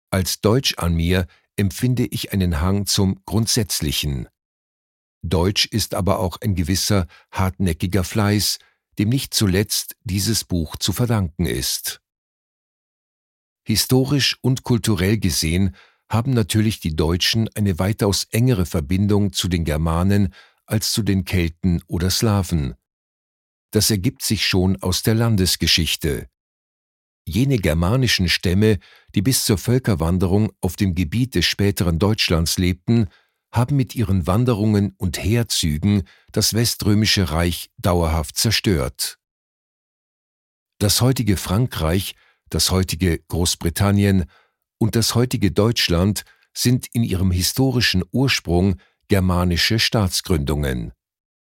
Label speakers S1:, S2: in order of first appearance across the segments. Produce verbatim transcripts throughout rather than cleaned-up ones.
S1: Als Deutsch an mir empfinde ich einen Hang zum Grundsätzlichen. Deutsch ist aber auch ein gewisser hartnäckiger Fleiß, dem nicht zuletzt dieses Buch zu verdanken ist. Historisch und kulturell gesehen haben natürlich die Deutschen eine weitaus engere Verbindung zu den Germanen als zu den Kelten oder Slawen. Das ergibt sich schon aus der Landesgeschichte. Jene germanischen Stämme, die bis zur Völkerwanderung auf dem Gebiet des späteren Deutschlands lebten, haben mit ihren Wanderungen und Heerzügen das Weströmische Reich dauerhaft zerstört. Das heutige Frankreich, das heutige Großbritannien und das heutige Deutschland sind in ihrem historischen Ursprung germanische Staatsgründungen.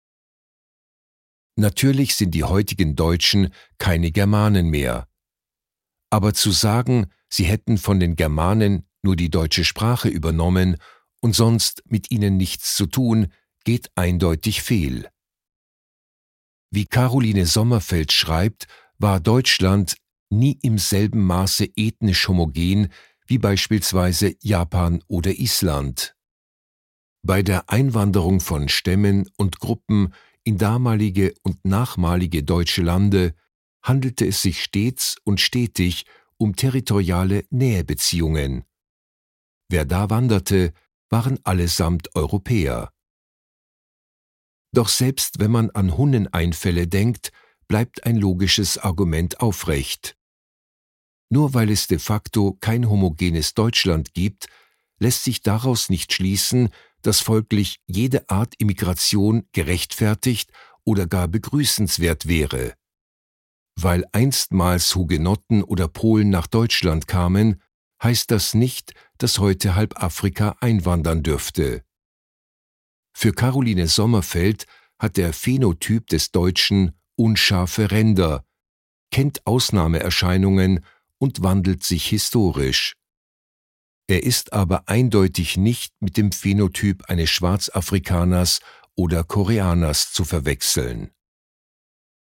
S1: Natürlich sind die heutigen Deutschen keine Germanen mehr. Aber zu sagen, sie hätten von den Germanen nur die deutsche Sprache übernommen und sonst mit ihnen nichts zu tun, geht eindeutig fehl. Wie Caroline Sommerfeld schreibt, war Deutschland nie im selben Maße ethnisch homogen wie beispielsweise Japan oder Island. Bei der Einwanderung von Stämmen und Gruppen in damalige und nachmalige deutsche Lande handelte es sich stets und stetig um territoriale Nähebeziehungen. Wer da wanderte, waren allesamt Europäer. Doch selbst wenn man an Hunneneinfälle denkt, bleibt ein logisches Argument aufrecht. Nur weil es de facto kein homogenes Deutschland gibt, lässt sich daraus nicht schließen, dass folglich jede Art Immigration gerechtfertigt oder gar begrüßenswert wäre. Weil einstmals Hugenotten oder Polen nach Deutschland kamen, heißt das nicht, dass heute halb Afrika einwandern dürfte. Für Caroline Sommerfeld hat der Phänotyp des Deutschen unscharfe Ränder, kennt Ausnahmeerscheinungen und wandelt sich historisch. Er ist aber eindeutig nicht mit dem Phänotyp eines Schwarzafrikaners oder Koreaners zu verwechseln.